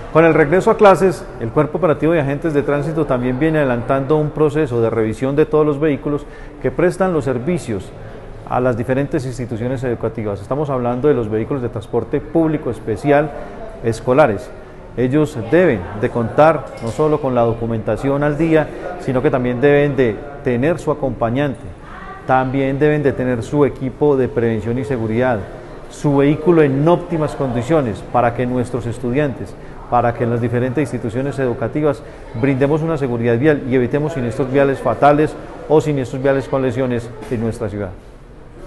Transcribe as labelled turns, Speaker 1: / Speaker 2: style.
Speaker 1: Con el regreso a clases, el Cuerpo Operativo de Agentes de Tránsito también viene adelantando un proceso de revisión de todos los vehículos que prestan los servicios a las diferentes instituciones educativas. Estamos hablando de los vehículos de transporte público especial escolares. Ellos deben de contar no solo con la documentación al día, sino que también deben de tener su acompañante, también deben de tener su equipo de prevención y seguridad, su vehículo en óptimas condiciones para que nuestros estudiantes, para que en las diferentes instituciones educativas brindemos una seguridad vial y evitemos siniestros viales fatales o siniestros viales con lesiones en nuestra ciudad.